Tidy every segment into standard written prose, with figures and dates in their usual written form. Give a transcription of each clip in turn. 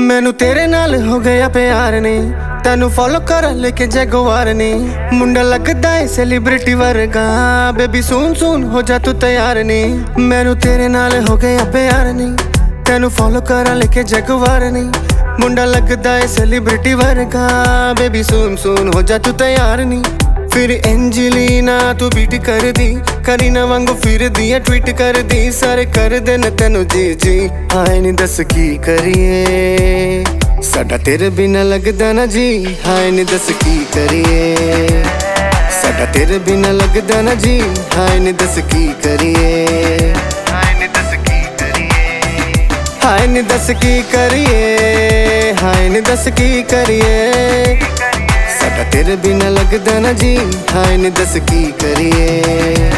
मैनू तेरे नाल हो गया प्यार ने, तेनू फॉलो कर लेके जगवार ने। मुंडा लगदा है सेलिब्रिटी वर्गा, बेबी सून सून हो जा तू तैयार ने। मैनू तेरे नाल हो गया प्यार ने, तेनू फॉलो कर लेके जगवार ने। मुंडा लगदा है सेलिब्रिटी वर्गा, बेबी सून सून हो जा तू तैयार नी। फिर एंजेलिना तू बीट कर दी, करीना वांगू फिर दी ट्वीट कर दी। सारे कर देन तेनू जी जी, हाय नी दस की करिए, साडा तेरे बिना लगदा ना जी। हाय नी दस की करिए, साडा तेरे बिना लगदा ना जी। हाय नी दस की करिए, हाय नी दस की करिए, हाय नी दस की करिए, हाय नी दस की करिए। साडा तेरे बिना लगदा ना जी। हाय नी दस की करिए।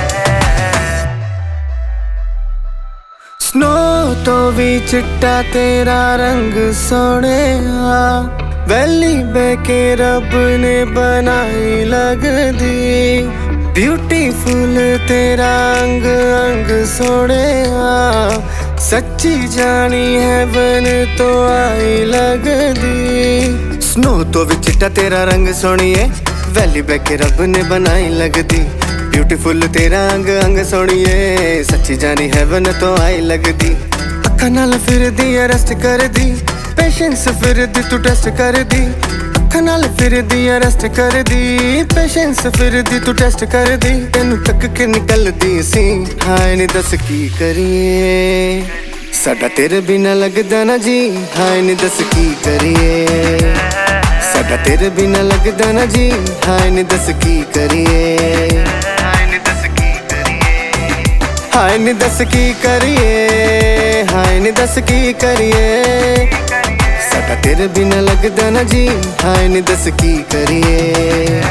स्नो तो भी चिट्टा तेरा रंग सोहणिया, वैली बहके रब ने बनाई लगदी। ब्यूटीफुल तेरा अंग अंग सोहणिया, सच्ची जानी हैवन तो आई लगदी। स्नो तो भी चिट्टा तेरा रंग सोहणिए, वैली बहके रब ने बनाई लगदी। ब्यूटीफुल तेरा अंग अंग सोहणिए, सच्ची जानी हैवन तो आई लगदी। अखा नाल फिरदी अरेस्ट कर दी, पेशेंस फिरदी तू टेस्ट कर दी। अखा नाल फिरदी अरेस्ट कर दी, पेशेंस फिरदी तू टेस्ट कर दी। तेनू तक के निकलदी सी, हाय नी दस की करिए, साडा तेरे बिना लगदा ना जी। हाय नी दस की करिए, साडा तेरे बिना लगदा ना जी। हाय नी दस की करिए, हाय नी दस की करिए, हाय नी दस की करिए, हाय नी दस की करिए। साडा तेरे बिना लगदा ना जी। हाय नी दस की करिए।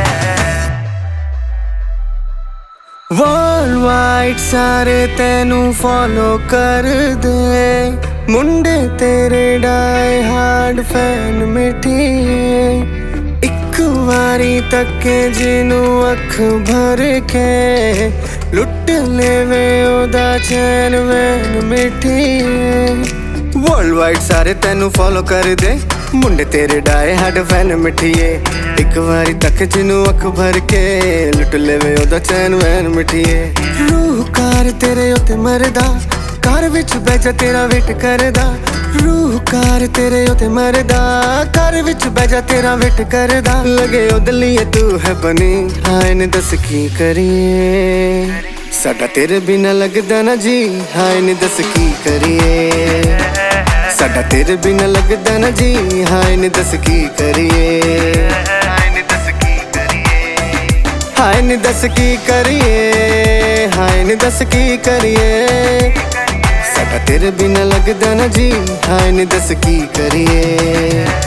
वर्ल्ड वाइड सारे तेनू फॉलो कर दे, मुंडे तेरे डाई हार्ड फैन मिठिए। एक वारी तके जिनू अख भर के, लुट लेवे ओदा चैन वैन मिठिए। वर्ल्ड वाइड सारे तेनू फॉलो कर दे, मुंडे तेरे डाए हार्ड फैन मिठिए। एक वारी तक जिनू अख भर के, लुट लेवे ओदा चैन वैन मिठिए। रूह कार तेरे उत्ते मरदा, कार विच बह जा तेरा वेट करदा। रूह कार तेरे उत्ते मरदा, कार विच बह जा तेरा वेट करदा। लगे ओदे लिए तू है बनी, हाय नी दस की करिए, साडा तेरे बिना लगदा ना जी। हाय नी दस की करिए, साडा तेरे बिना लगदा ना जी। हाय नी दस की करिए, हाय नी दस की करिए, हाय नी दस की करिए, हाय नी दस की करिए। साडा तेरे बिना लगदा ना जी। हाय नी दस की करिए।